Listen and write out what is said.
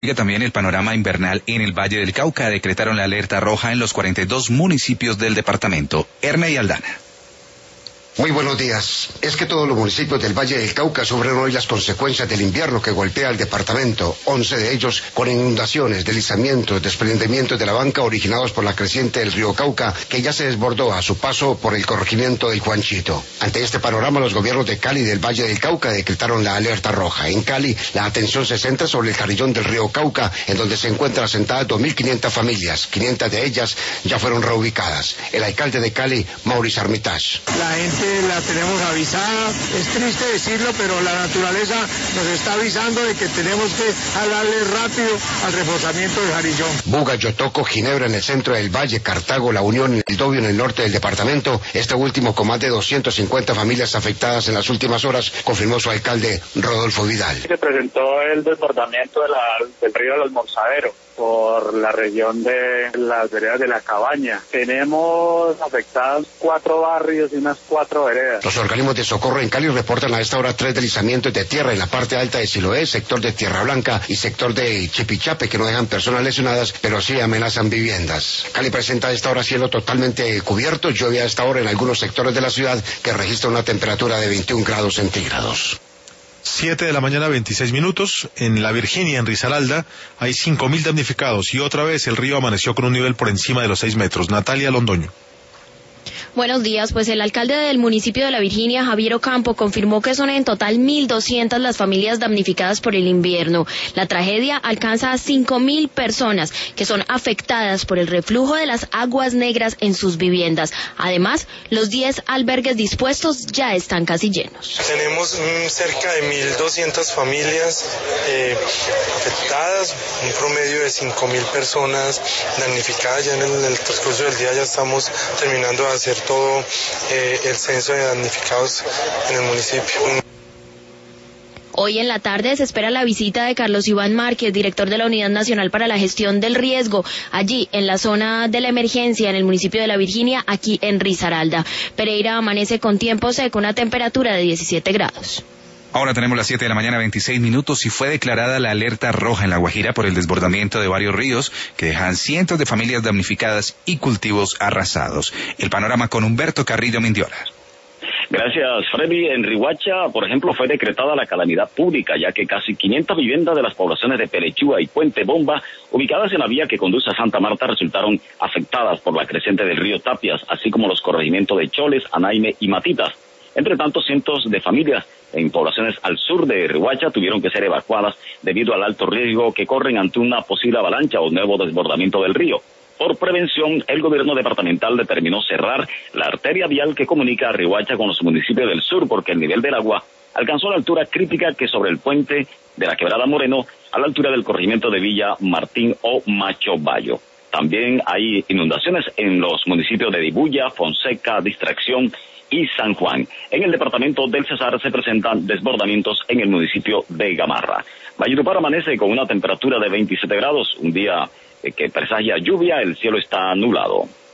También el panorama invernal en el Valle del Cauca. Decretaron la alerta roja en los 42 municipios del departamento. Ernei Aldana. Muy buenos días. Es que todos los municipios del Valle del Cauca sufren hoy las consecuencias del invierno que golpea al departamento, 11 de ellos con inundaciones, deslizamientos, desprendimientos de la banca originados por la creciente del río Cauca, que ya se desbordó a su paso por el corregimiento del Juanchito. Ante este panorama, los gobiernos de Cali y del Valle del Cauca decretaron la alerta roja. En Cali, la atención se centra sobre el carrillón del río Cauca, en donde se encuentran asentadas 2.500 familias. 500 de ellas ya fueron reubicadas. El alcalde de Cali, Mauricio Armitage. La gente la tenemos avisada, es triste decirlo, pero la naturaleza nos está avisando de que tenemos que jalarle rápido al reforzamiento del Jarillón. Buga, Yotoco, Ginebra en el centro del Valle, Cartago, La Unión y El Dobio en el norte del departamento, este último con más de 250 familias afectadas en las últimas horas, confirmó su alcalde Rodolfo Vidal. Se presentó el desbordamiento del río de los Morsaderos por la región de las veredas de La Cabaña. Tenemos afectados 4 barrios y unas 4 veredas. Los organismos de socorro en Cali reportan a esta hora 3 deslizamientos de tierra en la parte alta de Siloé, sector de Tierra Blanca y sector de Chipichape, que no dejan personas lesionadas, pero sí amenazan viviendas. Cali presenta a esta hora cielo totalmente cubierto, llueve a esta hora en algunos sectores de la ciudad, que registra una temperatura de 21 grados centígrados. 7 de la mañana, 26 minutos. En La Virginia, en Risaralda, hay 5.000 damnificados y otra vez el río amaneció con un nivel por encima de los 6 metros. Natalia Londoño. Buenos días, pues el alcalde del municipio de La Virginia, Javier Ocampo, confirmó que son en total 1.200 las familias damnificadas por el invierno. La tragedia alcanza a 5.000 personas que son afectadas por el reflujo de las aguas negras en sus viviendas. Además, los 10 albergues dispuestos ya están casi llenos. Tenemos cerca de 1.200 familias afectadas, un promedio de 5.000 personas damnificadas. Ya en el transcurso del día ya estamos terminando de hacer todo el censo de damnificados en el municipio. Hoy en la tarde se espera la visita de Carlos Iván Márquez, director de la Unidad Nacional para la Gestión del Riesgo, allí en la zona de la emergencia en el municipio de La Virginia, aquí en Risaralda. Pereira amanece con tiempo seco, una temperatura de 17 grados. Ahora tenemos las 7 de la mañana, 26 minutos, y fue declarada la alerta roja en La Guajira por el desbordamiento de varios ríos que dejan cientos de familias damnificadas y cultivos arrasados. El panorama con Humberto Carrillo Mindiola. Gracias, Freddy. En Riohacha, por ejemplo, fue decretada la calamidad pública, ya que casi 500 viviendas de las poblaciones de Pelechúa y Puente Bomba, ubicadas en la vía que conduce a Santa Marta, resultaron afectadas por la creciente del río Tapias, así como los corregimientos de Choles, Anaime y Matitas. Entre tanto, cientos de familias en poblaciones al sur de Riohacha tuvieron que ser evacuadas debido al alto riesgo que corren ante una posible avalancha o nuevo desbordamiento del río. Por prevención, el gobierno departamental determinó cerrar la arteria vial que comunica a Riohacha con los municipios del sur, porque el nivel del agua alcanzó la altura crítica que sobre el puente de la Quebrada Moreno, a la altura del corregimiento de Villa Martín o Macho Bayo. También hay inundaciones en los municipios de Dibuya, Fonseca, Distracción y San Juan. En el departamento del Cesar se presentan desbordamientos en el municipio de Gamarra. Valledupar amanece con una temperatura de 27 grados, un día que presagia lluvia, el cielo está nublado.